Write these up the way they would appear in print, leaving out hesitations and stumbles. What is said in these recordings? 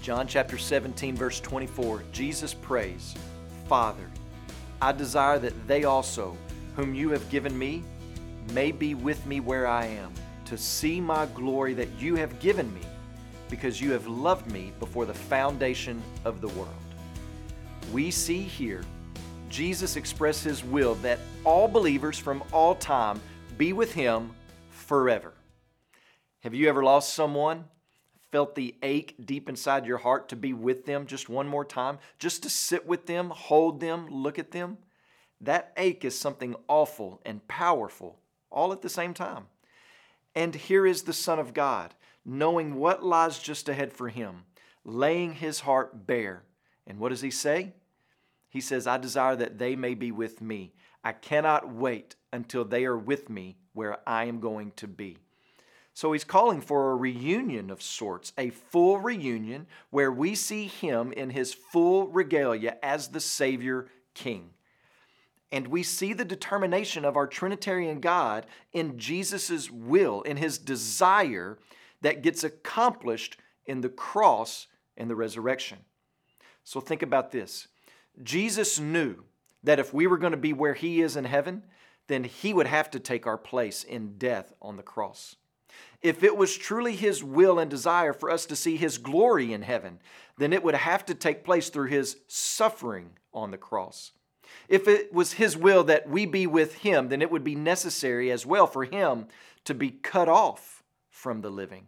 John chapter 17, verse 24, Jesus prays, Father, I desire that they also, whom you have given me, may be with me where I am, to see my glory that you have given me, because you have loved me before the foundation of the world. We see here Jesus express His will that all believers from all time be with Him forever. Have you ever lost someone? Felt the ache deep inside your heart to be with them just one more time? Just to sit with them, hold them, look at them? That ache is something awful and powerful all at the same time. And here is the Son of God, knowing what lies just ahead for Him, laying His heart bare. And what does He say? He says, I desire that they may be with me. I cannot wait until they are with me where I am going to be. So He's calling for a reunion of sorts, a full reunion where we see Him in His full regalia as the Savior King. And we see the determination of our Trinitarian God in Jesus' will, in His desire that gets accomplished in the cross and the resurrection. So think about this. Jesus knew that if we were going to be where He is in heaven, then He would have to take our place in death on the cross. If it was truly His will and desire for us to see His glory in heaven, then it would have to take place through His suffering on the cross. If it was His will that we be with Him, then it would be necessary as well for Him to be cut off from the living.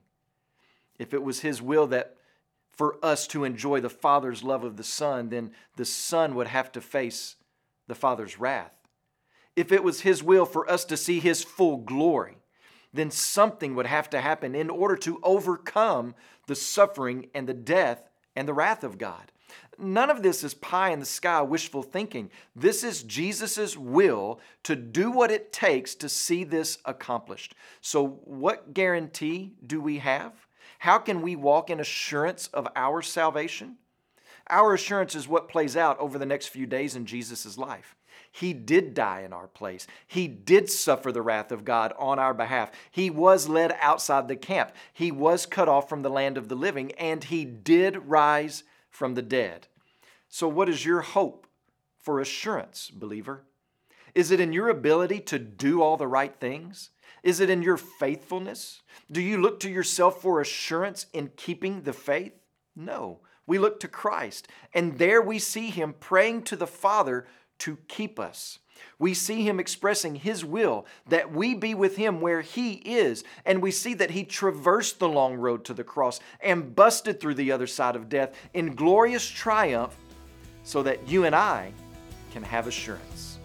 If it was His will that for us to enjoy the Father's love of the Son, then the Son would have to face the Father's wrath. If it was His will for us to see His full glory, then something would have to happen in order to overcome the suffering and the death and the wrath of God. None of this is pie in the sky wishful thinking. This is Jesus' will to do what it takes to see this accomplished. So what guarantee do we have? How can we walk in assurance of our salvation? Our assurance is what plays out over the next few days in Jesus' life. He did die in our place. He did suffer the wrath of God on our behalf. He was led outside the camp. He was cut off from the land of the living, and He did rise from the dead. So what is your hope for assurance, believer? Is it in your ability to do all the right things? Is it in your faithfulness? Do you look to yourself for assurance in keeping the faith? No. We look to Christ, and there we see Him praying to the Father to keep us. We see Him expressing His will that we be with Him where He is, and we see that He traversed the long road to the cross and busted through the other side of death in glorious triumph so that you and I can have assurance.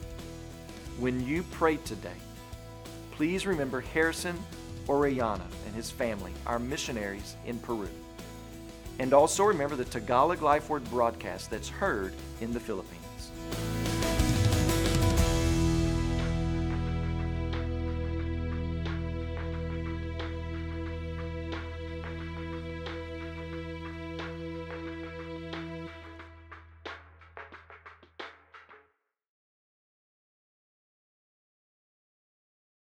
When you pray today, please remember Harrison Orellana and his family, our missionaries in Peru. And also remember the Tagalog Life Word broadcast that's heard in the Philippines.